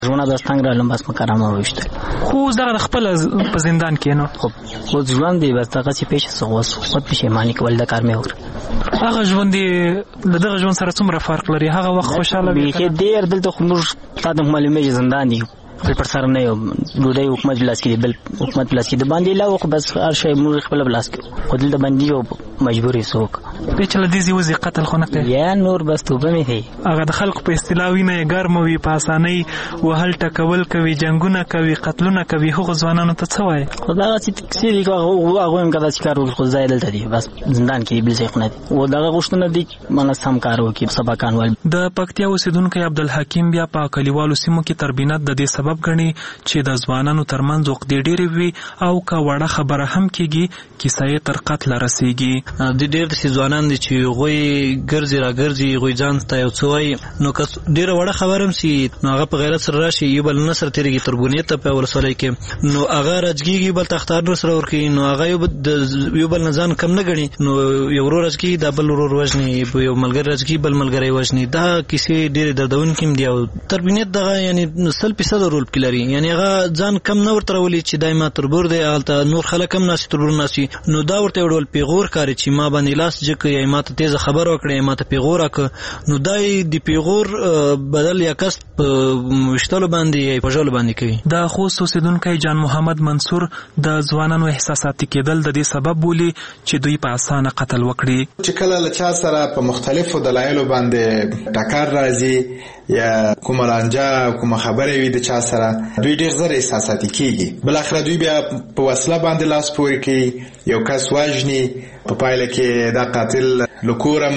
ژوند د ستنګ رالم بس مکرمه وشته خو زغه خپل په زندان کې نو خو ژوند دی بس هغه چې پیښه سغوس خود پښیمانی کول د کار مې وکړ. هغه ژوند دی دغه ژوند سره څومره فرق لري؟ هغه وخت خوشاله وي کې ډیر دلته خو موږ تاسو معلومه زندان دی پر سره نه یو ډوډۍ حکومت بلاس کې بل حکومت بلاس کې د باندې لا خو بس هر شی موږ خپل بلاس کې خو دلته باندې یو مجبورې سوک په چل دي زی وزي قتل خو نه کوي یا نور بس توبه مې هي. هغه د خلق په استلاوی نه ګرم وي په اسانۍ وهل ټکول کوي جنگونه کوي قتلونه کوي. هغه ځوانانو ته څه وایي؟ خدای چې تکسیری هغه هم کدا چې کار وکړي خو ځای دلته دی بس زندان کې بل ځای خو نه دی و دغه غوښتنه دی منه سم کار وکړي سبقان ول. د پکتیا اوسیدونکو عبدالحکیم بیا په کلیوالو سیمو کې تربینات د دې سبب غني چې د ځوانانو ترمنځ عقدې ډېرې وي او که وړه خبره هم کېږي کیسه یې تر قتل رسېږي. د ډېر داسې ځوانان دي چې هغوی ګرځي راګرځي هغوی ځان ته یو څه وایي نو که ډېره وړه خبره هم سي نو هغه په غیرت سره راشي یو بل نه سره تېرېږي تربونې ته په ولسوالۍ کې نو هغه راجګېږي بل ته اخطار سره ورکوي نو هغه یو بل نه ځان کم نه ګڼي نو یو ورور راجګېږي دا بل ورور وژني یو ملګری راجګېږي بل ملګری وژني. دا کیسې ډېرې دردونکې هم دي او تربینیت دغه یعنې 100% رول پکې لري یعنې هغه ځان کم نه ورته راولي چې دای ما تربور دی هلته نور خلک هم ناسي تربور ناسي نو دا ورته یو ډول پیغور کاري چې ما باندې لاس جګ یا ما ته تیزه خبر وکړي ما ته پیغور راکړه نو دای د پیغور بدل یا کسب وشتلو باندې یا پژولو باندې کوي. د خوست اوسیدونکی جان محمد منصور د ځوانانو احساساتي کېدل د دې سبب بولي چې دوی په اسانه قتل وکړي. چې کله له چا سره په مختلفو دلایلو باندې ټکر راځي یا کومه لانجه کومه خبره وي د چا سره دوی ډېر زر احساساتي کېږي بل اخر دوی بیا په وسله باندې لاس پورې کوي یو کس واجني په پایله کې دا قاتل لکورم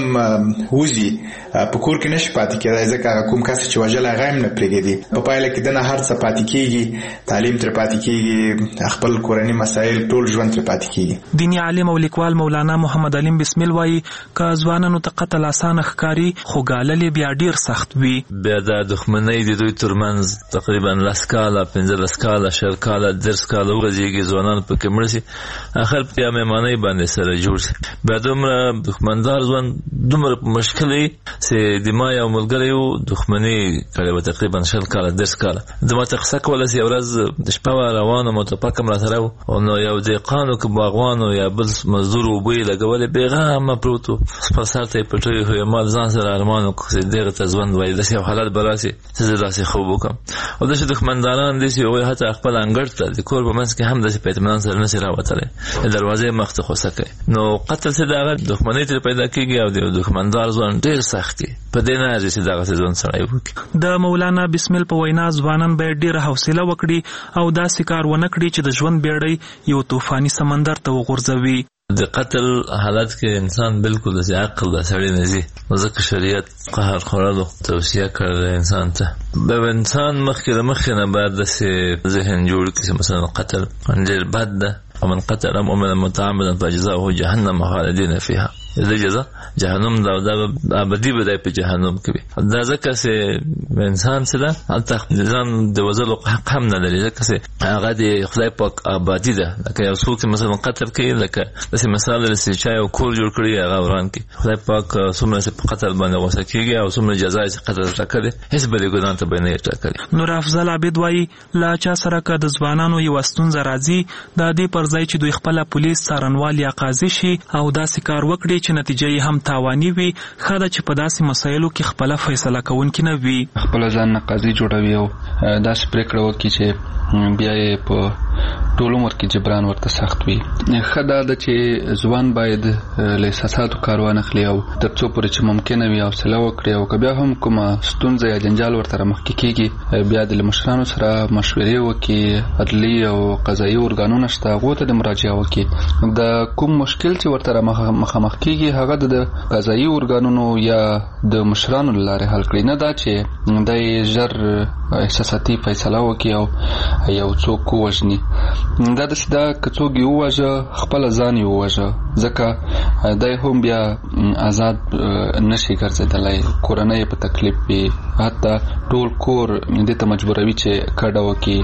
وزي په کور کې نشي پاتې کېدای ځکه کوم کس چې وژل هغه هم نه پرېږدي په پایله کې دنه هر څه پاتې کېږي تعلیم تر پاتې کېږي خپل کورني مسایل ټول ژوند تر پاتې کېږي. دیني عالم او لیکوال مولانا محمد علیم بسمل وایي که ځوانانو ته قتل اسانه ښکاري خو ګالل یې بیا ډېر سخت وي. بیا دا دښمنۍ د دوی ترمنځ تقریبا 10 کاله 15 کاله 10 کاله 10 کاله وغځېږي ځوانان پکې مړه شي اخر بیا مېمانۍ باندې سره جوړ شي بیا دومره دښمندار ژوند دومره مشکل وي چې د ما یو ملګری و دښمني کړې وه تقریبا 10 کاله 10 کاله د ما ته قصه کوله چې یو ورځ د شپه وه روان وم ټوپک هم راسره و نو یو دهقانو که باغوانو یا بل مزدور اوبه یې لګولې بېغمه پروت و خپل سر ته یې پټوي خو ما ځان سره ارمان وکړ چې دغه ته ژوند وایي داسې یو حالت به راسي چې زه داسې خوب وکړم او داسې دښمنداران دي چې هغوی حتی خپل انګړ ته د کور په منځ کې هم داسې په اطمینان سره نشي راوتلی د دروازې مخ ته خوسه کوي نو قتل چې د هغه دښمنۍ ترې پیدا کېږي او د دښمندار ژوند ډېر سخت دی په دې نه ارزي چې دغسې ژوند سړی وکړي. د مولانا بسمل په وینا ځوانان باید ډېره حوصله وکړي او داسې کار ونه کړي چې د ژوند بیړۍ یو طوفاني سمندر ته وغورځوي. د قتل حالت کې انسان بالکل د عقل د سړی نه ځي ځکه شریعت قهر خوړلو توصیه کړې انسان ته به انسان مخکې نه باید داسې ذهن جوړ کړي چې مثلا قتل ډېر بد ده ومن قتل مؤمنا متعمدا فجزاؤه جهنم خالدين فيها دا جزا جهنم دا ابدي بدای په جهنم کې دا ځکه چې انسان سره حتی ځان د وزلو حق هم نه لري ځکه چې هغه د خدای پاک آبادی ده لکه یو څوک مثلا قتل کوي لکه داسې مثال لري چې یو کور جوړ کړي هغه وران کوي خدای پاک څومره په قتل باندې غوسه کېږي او څومره جزا یې قتل ټاکلي هیڅ بلې ګناه ته به نه ټاکلي. نور افضل عابد وایي لا چا سره که د ځوانانو یو ستونزه راځي د دې پر ځای چې دوی خپله پولیس څارنوال یا قاضي شي او داسې کار وکړي چې نتیجه یې هم تاواني وي ښه ده چې په داسې مسایلو کې خپله فیصله کوونکي نه وي خپله ځان نه قاضي جوړوي او داسې پرېکړه وکړي چې بیا یې په ټول عمر کې جبران ورته سخت وي. ښه دا ده چې ځوان باید له احساساتو کار وانخلي او تر څو پورې چې ممکنه وي حوصله وکړي او که بیا هم کومه ستونزه یا جنجال ورته رامخکې کېږي بیا د مشرانو سره مشورې وکړي عدلي او قضایي ارګانونه شته هغو ته د مراجعه وکړي د کوم مشکل چې ورته مخامخ کېږي هغه د قضایي ارګانونو یا د مشرانو له لارې حل کړي نه دا چې دی ژر احساساتي فیصله وکړي او یو څوک ووژني دا داسې ده که څوک یې ووژه خپله ځان یې ووژه ځکه دی هم بیا آزاد نشي ګرځېدلی کورنۍ یې په تکلیف وي حتی ټول کور دې ته مجبوروي چې کډه وکړي.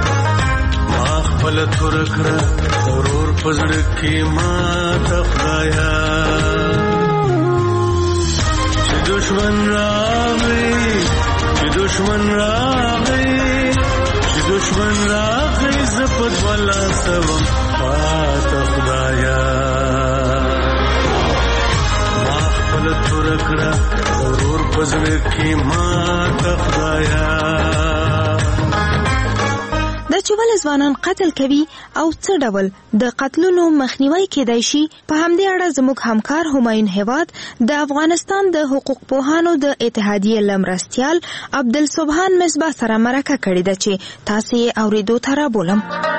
ما خپله توره کړه ورور په زړه کې ماته خدایه چې دشمن راغی رسوم پاته خدایا ما خپل تور کړه ورور پزړه کې ماته خدایا. د چوبل ځوانان قتل کوي او څه ډول د قتلونو مخنیوي کېدای شي، په همدې اړه زموږ همکار همایون هیواد د افغانستان د حقوق پوهانو د اتحادیې لمرستیال عبدالسبحان مصباح سره مرکه کړې ده چې تاسو یې اوریدو ته رابولم.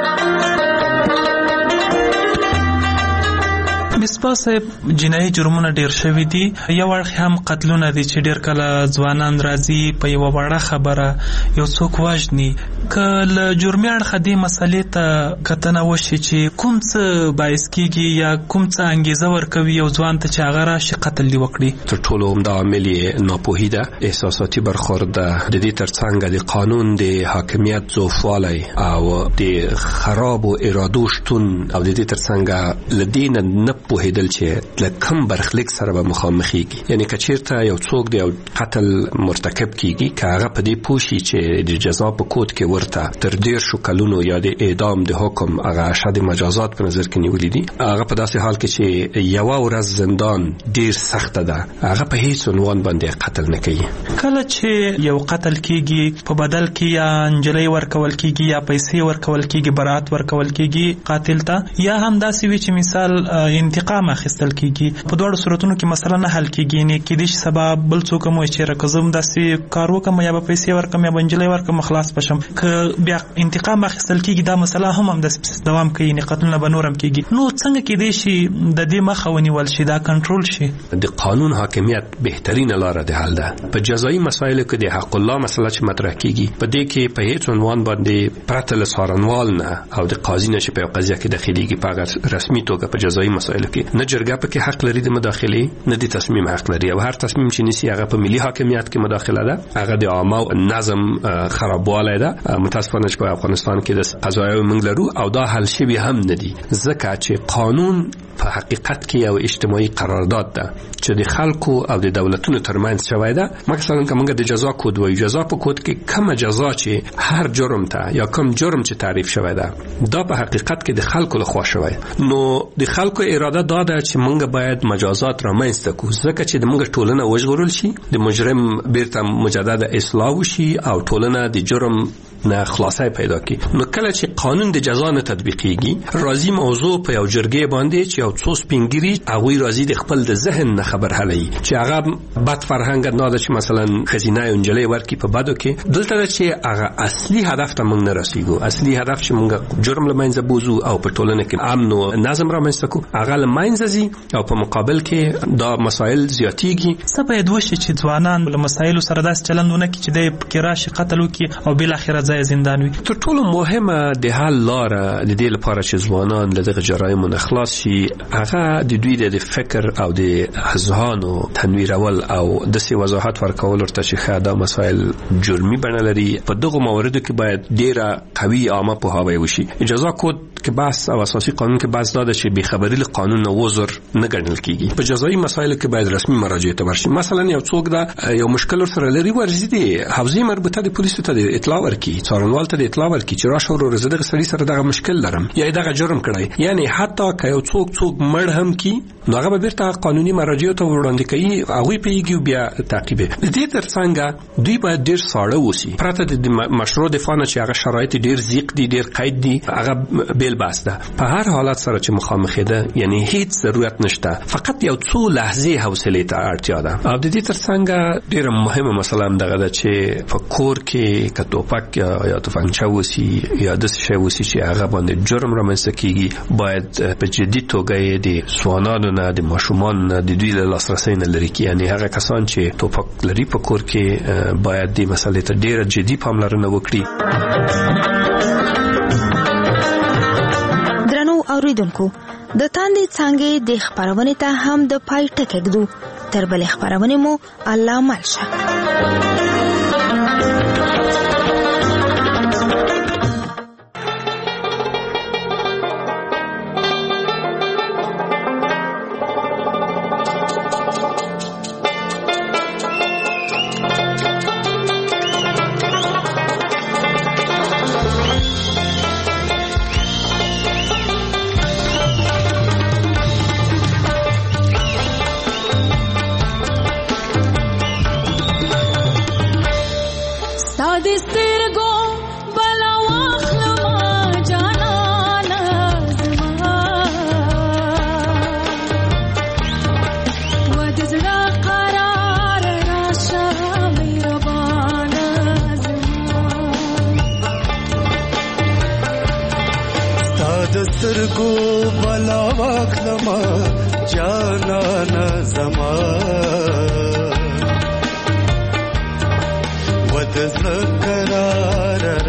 مصباح صاحب، جنایي جرمونه ډیر شوي دي، یو اړخ هم قتلونه دي چې ډیر کله ځوانان راځي په یوه وړه خبره یو څوک وژني. که له جرمي اړخه دې مسلې ته کتنه وشي چې کوم څه باعث کېږي یا کوم څه انګیزه ورکوي یو ځوان ته چې هغه راشي قتل دې وکړي، تر ټولو عمده عامل یې ناپوهي ده، احساساتي برخورد ده. د دې ترڅنګ د قانون د حاکمیت ضعفوالی او د خرابو ارادو شتون او د دې ترڅنګ له دې نه پوهېدل چې له کوم برخلیک سره به مخامخېږي. یعنې که چېرته یو څوک د یو قتل مرتکب کېږي، که هغه په دې پوه شي چې د جزا په کود کې ورته تر 10 کلونو یا د اعدام د حکم هغه اشد مجازات په نظر کې نیولي دي، هغه په داسې حال کې چې یوه ورځ زندان ډېر سخته ده، هغه په هیڅ عنوان باندې قتل نه کوي. کله چې یو قتل کېږي په بدل کې یا نجلۍ ورکول کېږي یا پیسې ورکول کېږي، برات ورکول کېږي قاتل ته، یا هم داسې وي چې مثال انتقام اخیستل کېږي، په دواړو صورتونو کې مسله نه حل کېږي. یعنې کېدای شي سبا بل څوک هم وایي چې که زه هم داسې کار وکړم یا به پیسې ورکړم یا به نجلۍ ورکړم خلاص بشم. که بیا انتقام اخیستل کېږي دا مسله هم همداسې دوام کوي، یعنې قتلونه به نور هم کېږي. نو څنګه کېدای شي د دې مخه ونیول شي، دا کنټرول شي؟ د قانون حاکمیت بهترینه لاره د حل ده. په جزایي مسایلو کې د حق الله مسله چې مطرح کېږي، په دې کې په هیڅ عنوان باندې پرته له څارنوال نه او د قاضي نه چې په یو قضیه کې داخليږي په هغه رسمي توګه په جزایي مسایلو کې نه جرګه پکې حق لري د مداخلې، نه د تصمیم حق لري، او هر تصمیم چې نیسي هغه په ملي حاکمیت کې مداخله ده، هغه د عامه نظم خرابوالی ده. متاسفانه چې په افغانستان کې د قضایي موږ لرو او دا حل شوی هم نه دي، ځکه چې قانون په حقیقت کې یو اجتماعي قرارداد ده چې د خلکو او د دولتونو ترمنځ شوی ده. مثلا که موږ د جزا کود وایو، جزا په کود کې کومه جزا چې هر جرم ته یا کوم جرم چې تعریف شوی ده دا په حقیقت کې د خلکو لخوا شوی. نو د خلکو اراده دا ده چې موږ باید مجازات رامنځته کړو، ځکه چې د موږ ټولنه وژغورل شي، د مجرم بیرته مجدد اصلاح وشي او ټولنه د جرم نه خلاصي پیدا کی. نو کله چې قانون د جزا نه تطبیقيږي، راځي موضوع په یو جرګې باندې چې یو څو سپینګری هغه راځي د خپل د ذهن نه خبر هلي چې هغه بد فرهنګ نه ده چې مثلا خزینه انجلې ورکی په بدو کې، دلته چې هغه اصلي هدف ته موږ نه رسیدو. اصلي هدف چې موږ جرم لمنځه بوزو او په ټولنه کې امن او نظم رامنځته کو، هغه لمنځه ځي او په مقابل کې دا مسائل زیاتېږي. څه باید وشي چې ځوانان له مسایلو سره داس چلندونه کې چې د کراشي قتل وکي او بل اخر زندان وي؟ تر ټولو مهمه د حل لاره د دې لپاره چې ځوانان له دغه جرایمو نه خلاص شي، هغه د دوی د فکر او د اذهانو تنویرول او د سی وضاحت ورکول ورته چې دا مسائل جرمي بڼه لري. په دغه مواردو کې باید ډیره قوي عامه پوهاوی وشي. اجازه کود کې بحث او اساسي قانون کې بحث دا ده چې بې خبري له قانون نه وزر نه ګڼل کیږي. په جزایي مسایلو کې باید رسمي مراجعه ته ورشي. مثلا یو څوک دا یو مشکل سره لري، ورځي دي حوزې مربوطه د پولیسو ته اطلاع ورکړي، څارنوال ته اطلاع ورکړي چې راشه ورور زه دغه سړي سره دغه مشکل لرم یا دغه جرم کړی. یعنی حتی که یو څوک مړ هم کی، نو هغه به بیرته قانوني مراجعه ته وړاندې کوي، هغه پیږي بیا تعقیب. د دې ترڅنګ دوی باید ډیر ساړه وسی، پرته د مشروع دفاع نه چې هغه شرایط ډیر زیق دي، ډیر قید دي، هغه بیل باسته. په هر حالت سره چې مخامخ ده، یعنی هیڅ ضرورت نشته، فقط یو څو لحظې حوصله ته اړتیا ده. او د دې ترڅنګ ډیر مهمه مسله هم دغه ده چې په کور کې کټوپک یا تفنګچا وسی یا د شی وسی چې هغه باندې جرم رامنځته کیږي، باید په جدي توګه د ځوانانو نه، د ماشومان نه، د دوی له لاسرسي نه لري کی. یعنی هغه کسان چې توپک لري په کور کې باید د مسلې ته ډیره جدي پاملرنه وکړي. درنو اوریدونکو، د تاندې څنګه د خبرونه ته هم د پای ټکېږو. تر بل خبرونه مو الله مالشه. سترګو بلا واخلما جانانا زما ود زکرار